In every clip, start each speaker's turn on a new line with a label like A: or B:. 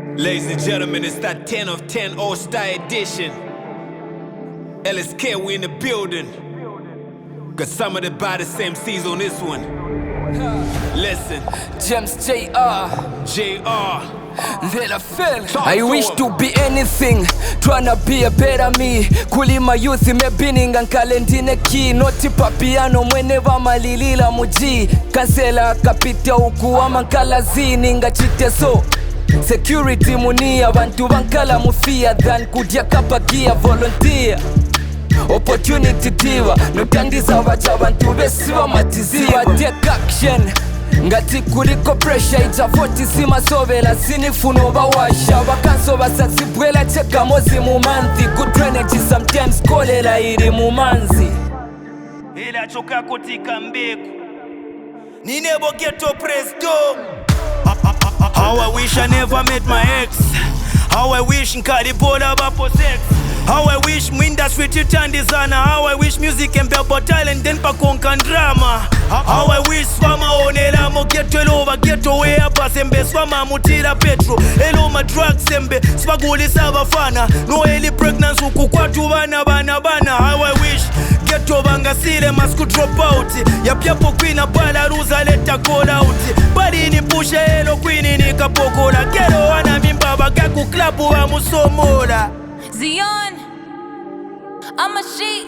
A: Ladies and gentlemen, it's that 10 of 10 All-Star edition. LSK, we in the building. Got some of the baddest MCs on this one. Listen.
B: James J.R. I wish to be anything, tryna be a better me. Kulima youth imebininga nkalendine ki. Noti papiano mwene vamalilila muji. Kansela kapitia ukuwa nkalazini ngachite so. Security munia bantu bankala mufia than kudya kapagia volunteer. Opportunity diva notandiza bacha bantu besi bamatiziva. Take action ngati kuliko pressure itavoti simasovela sinifuno bawasha bakanso basasibwela cheka mozi mumanthi. Good drainage sometimes kolela iri mumanzi
C: ila choka kotika mbeku ninebo ghetto presto. How I wish I never met my ex. How I wish nkalibola bapo sex. How I wish mwindustry titandizana. How I wish music embebo talent then pakonka drama. How I wish swama onela mo ghetto elova ghetto way apa sembe swama mutira petro elo ma drugs sembe swagulisa abafana no eli pregnancy ukukwatu bana. How I wish ghetto bangasile masku drop out yapyapo queen abala ruza leta call out bali ni pushe elo queen ni kapokola ghetto wana mimba bagaku club wa musomola
D: Zion, I'm a she.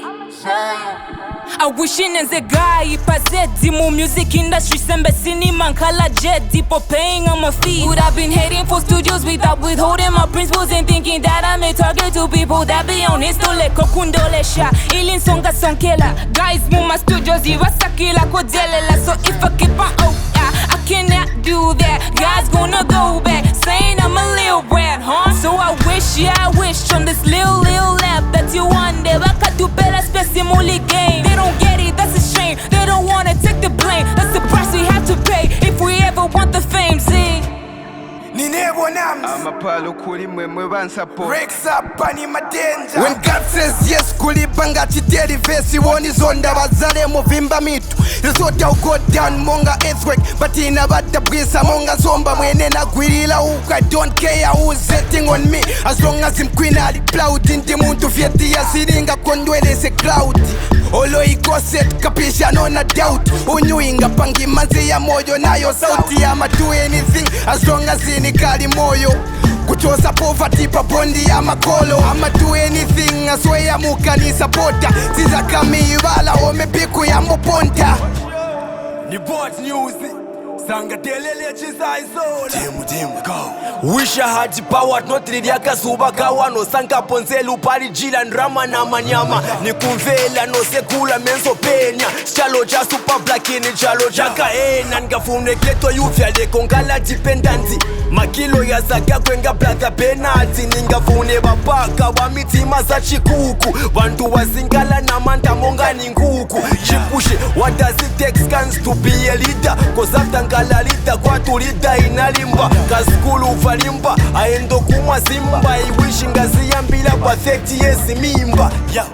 D: I wish inenze guy ipazedi mu music industry sembe cinema nkala jedi po paying on my feet. Would I've been hating for studios without withholding my principles and thinking that I'm a target to people that be honest. Ole kokundolesha ilin songa sonkela guys mu my studios iwasakila kodelela. So if I keep on I cannot do that. God's gonna go back saying I'm a little brat, huh? So I wish on this little lap that you one day I could do better specimally game. They don't get it, that's a shame. They don't wanna take the blame. That's the price we have to pay if we ever want the fame, see.
E: Ninebo Nams
F: Amapalo kuli mwemwe bansapo
E: Rex up ani madenja.
F: When God says yes kuli banga chiteli vesi woni zonda bazale muvimba mitu. Risota ugo down monga earthquake but inabata brisa monga zomba mwene na gwirila uka. I don't care who's setting on me as long as I'm queen ali proud. Inti muntu fieti ya siringa kondwele se cloud. Olo iko set kapisha no na doubt. Unyuinga pangi manzi ya moyo nayo sauti. I'ma do anything as long as inikali moyo. Kuchosa poverty pa bondi ya makolo. I'ma do anything aswe ya mukani supporta. Siza kami ibala omepiku ya moponta.
E: Ni bot news Sanga delele chiza izola Timu go.
B: Wish I had the power not ridiaka subakawa no sanka ponzelu pari jila ndrama na manyama. Ni kumvela no sekula menso penya. Chalo cha super black ni chalo chaka ngafune keto yufya le kongala dependency. Makilo ya saka kwenga brother penalty. Ningafune bapaka wa mitima za chikuku. Bantu wasingala na manta monga ni nguku. Chipushe what does it take scans to be a leader? Cause after ngalalita kwa tulida inalimba. Kaskulu ufalimba aendo kumwa simba. I wish ngazi ya mbila perfect yes mimba. Yo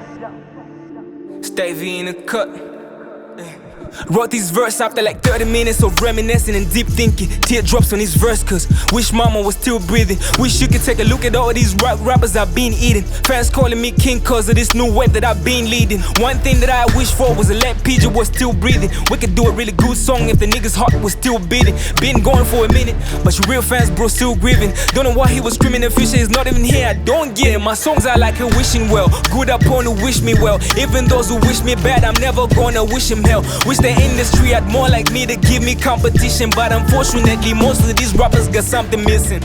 B: Stevie in the cut. Wrote these verses after like 30 minutes of reminiscing and deep thinking. Teardrops on this verse cause wish mama was still breathing. Wish you could take a look at all these rappers I've been eating. Fans calling me king cause of this new wave that I've been leading. One thing that I wish for was a let PJ was still breathing. We could do a really good song if the nigga's heart was still beating. Been going for a minute but your real fans bro still grieving. Don't know why he was screaming and Fisher is not even here. I don't get it. My songs are like a wishing well. Good upon who wish me well. Even those who wish me bad I'm never gonna wish him hell. Wish the industry had more like me to give me competition. But unfortunately most of these rappers got something missing.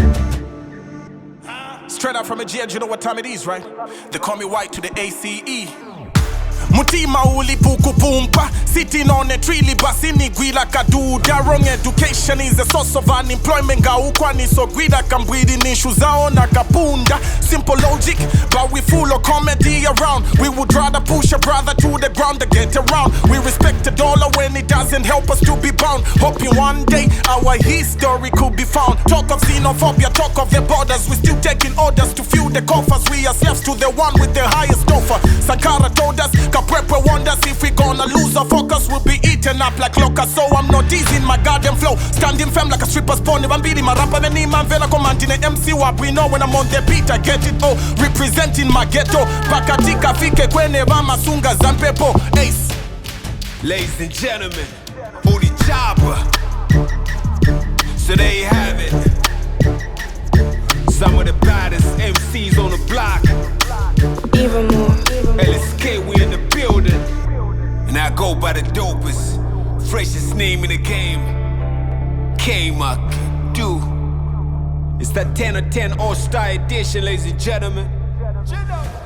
E: Straight out from a jail, you know what time it is, right? They call me white to the ACE. Mutima ulipuku pumpa. Sitting on a tree basi ni gwila kaduda. Wrong education is a source of unemployment. Ga ukwani so gwida kambwidi ni shuzao na kapunda. Simple logic but we full of comedy around. We would rather push a brother to the ground to get around. We respect the dollar when it doesn't help us to be bound. Hoping one day our history could be found. Talk of xenophobia, talk of the borders. We still taking orders to fuel the coffers. We are slaves to the one with the highest offer. Sankara told us Take a prep, we wonders if we gonna lose our focus. We'll be eaten up like locusts. So I'm not easing my goddamn flow. Standing firm like a stripper's pony. I'm beating my rapper, when man vela commanding the MC wap. We know when I'm on the beat, I get it all. Representing my ghetto. Bakatika fike kwene bama sunga zanpepo. Ace.
A: Ladies and gentlemen, Odi Chopper. So there you have it. Some of the baddest MCs on the block.
D: Even more.
A: LSK, we in the building. And I go by the dopest, freshest name in the game. K-Muck, do. It's that 10 or 10 All-Star edition, ladies and gentlemen.